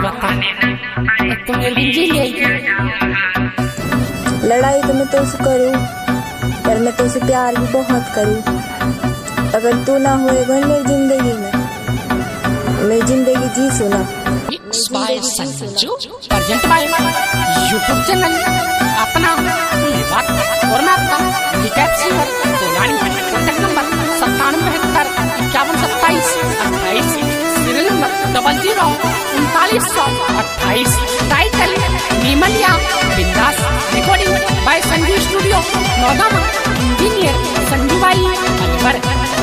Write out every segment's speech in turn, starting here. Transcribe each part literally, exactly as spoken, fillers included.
बता, तुम मेरी जी ले लड़ाई तो मैं तुझसे करूँ, पर मैं तुझसे प्यार भी बहुत करूँ। अगर तू ना होएगा मेरी जिंदगी में, मैं जिंदगी जी सुना। Sanju urgent by YouTube channel अपना बात और मैं आपका रिकैप्चर तोलानी कॉन्टैक्ट नंबर सत्तानवे बहत्तर इक्यावन सत्ताईस अट्ठाईस, सीरियल नंबर डबल जीरो उनतालीस सौ अट्ठाईस, टाइटल नीमलिया बिंदास, recording by Sanju studio Naugama, engineer Sanju भाई अकबर।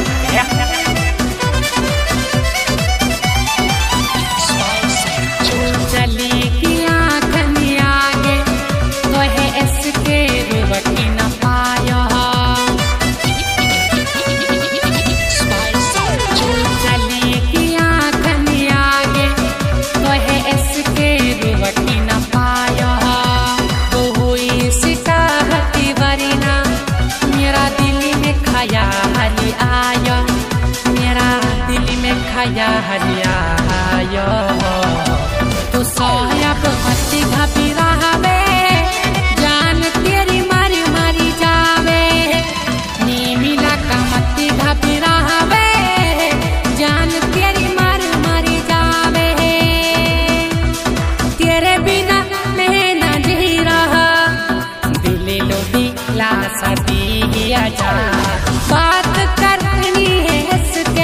खया हरिया आयो तो सायब मस्ती घबी रहावे, जान तेरी मारी मारी जावे, नी मिला का मस्ती घबी रहावे, जान तेरी मारी मारी जावे, तेरे बिना मैं ना जी रहा, दिल लो दिला सदी आजा, बात करनी है इसके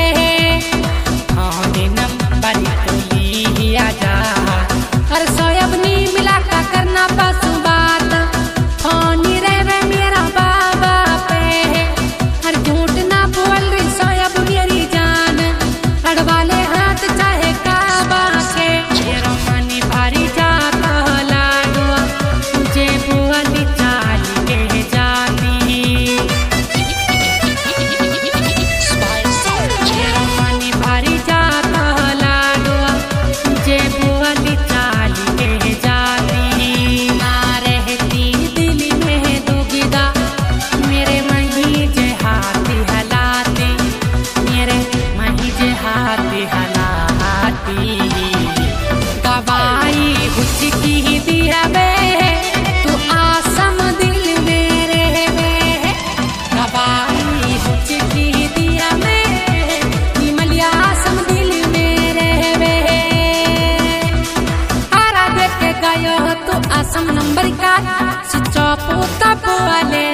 हर सोयब नी मिला का करना बस बात, फोनी रहे मेरा बाबा पे, हर झूठ ना बोल रही सोयब मेरी जान, अड़वाले हाथ चाहे काबा के, मेरा मनी भारी जाता लागुआ, मुझे बुआली चाल के जाती, मेरा मनी भारी जाता लागुआ, मुझे बुआली चाल के जाती, ना रहती दिल में दुविधा, मेरे मही जे हाथी हलाती, मेरे मही जे हाथी हलाती, गवाई हुचकी दिया बे, तू आसम दिल मेरे में, गवाई हुचकी दिया बे, निमलिया आसम दिल मेरे में, आरा देख के गयो तू आसम नंबर का सिचो पोता बोले,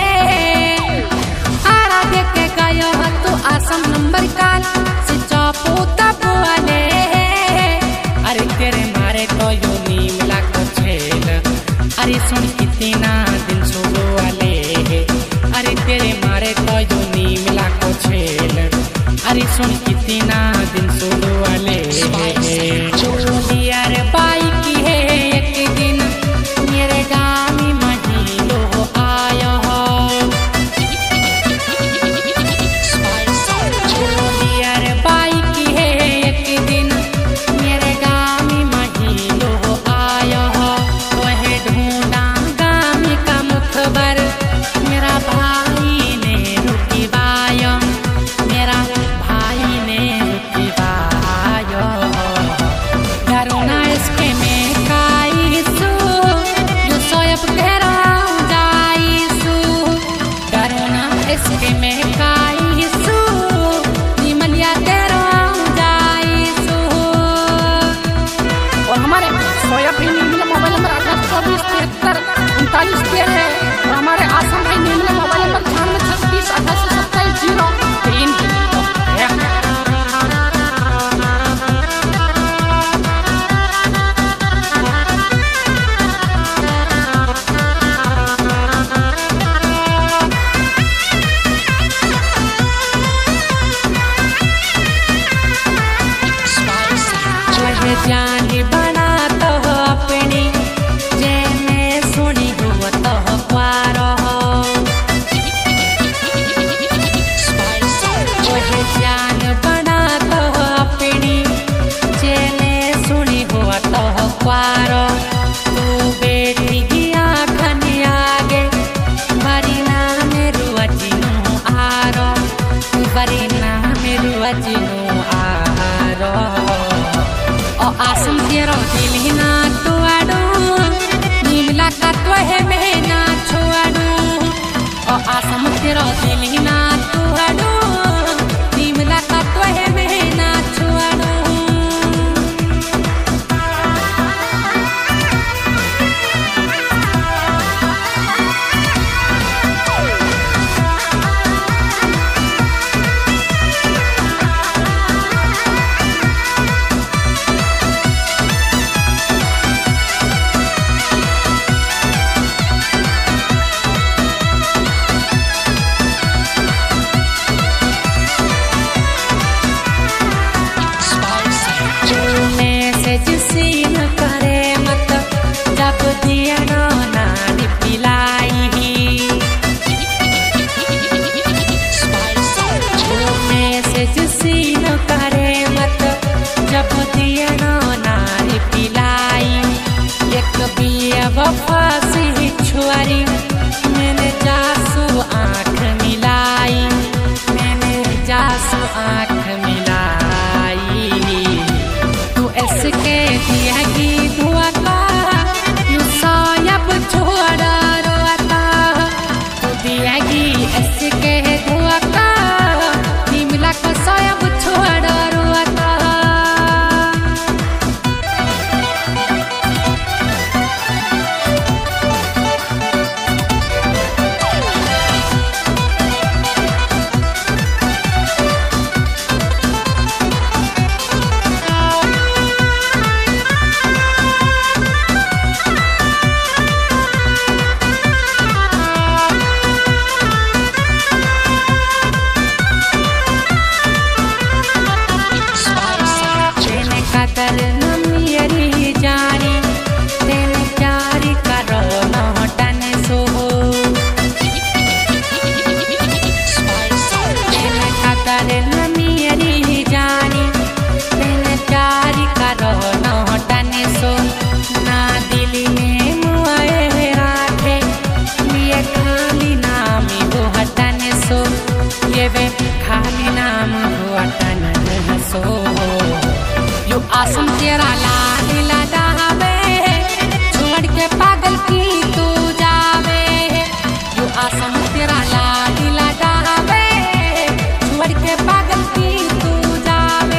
आरा देख के गयो तू आसम नंबर का सिचो पोता बोले, अरे तेरे मारे तो यो नी मिला को छेल, अरे सुन कितना दिन सोलो वाले, अरे तेरे मारे तो यो नी मिला को छेल, अरे सुन कितना दिन सोलो वाले, यार बाइक है एक दिन मेरे गाँव में महीनो आया हो, यार बाइक है एक दिन मेरे गाँव में महीनो आया हो, वह ढूंढा गाँव का मुखबर, मेरा भाई ने रुकी बायो, मेरा भाई ने रुकी बायो। त्वहे में ना छोड़ू ओ आसम तेरा दिल ना तोड़ू निमला का त्वहे में ना छोड़ू वफासी छुआरी मैंने जासू आँख मिलाई मैंने जासू आँख मिलाई तू ऐसे के दिया की धुआ का यू सायब छोड़ा रोता तू दिया की ऐसे के धुआ का निमला को सायब छोड़ा रोता खाली नाम हुआ तन हसो यू आसम तेरा लाल लदावे छोड़ के पागल की तू जावे यू आसम तेरा लाल लदावे छोड़ के पागल की तू जावे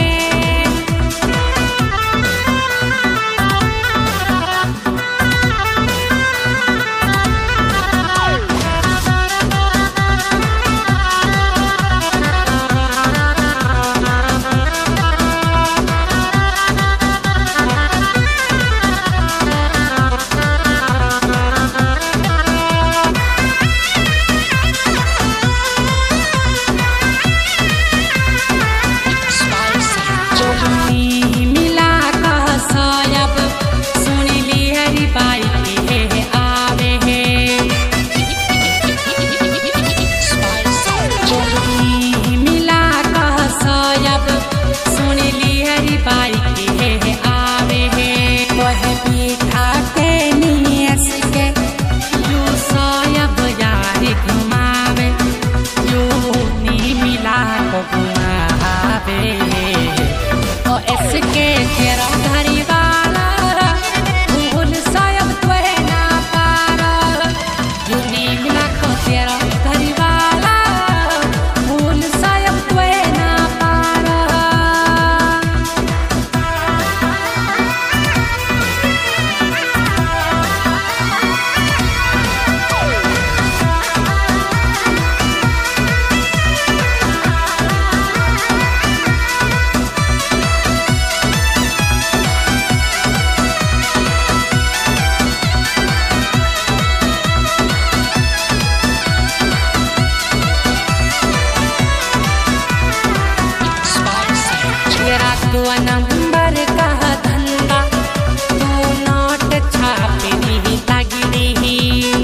नंबर का धंधा तू नोट छापे दी तगड़ी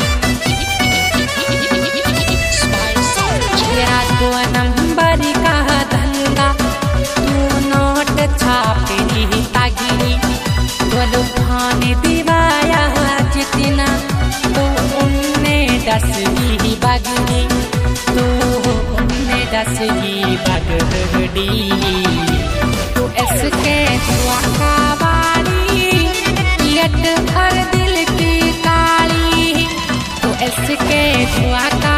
तेरा दो नंबर का धंधा तू नोट छापे दी तगड़ी बोलो खाने दिवाया जितना तो उनने दस ही बगड़ी तो उनने दस ही बगड़ी इसके दुआ का बारी यट हर दिल की काली हुआ का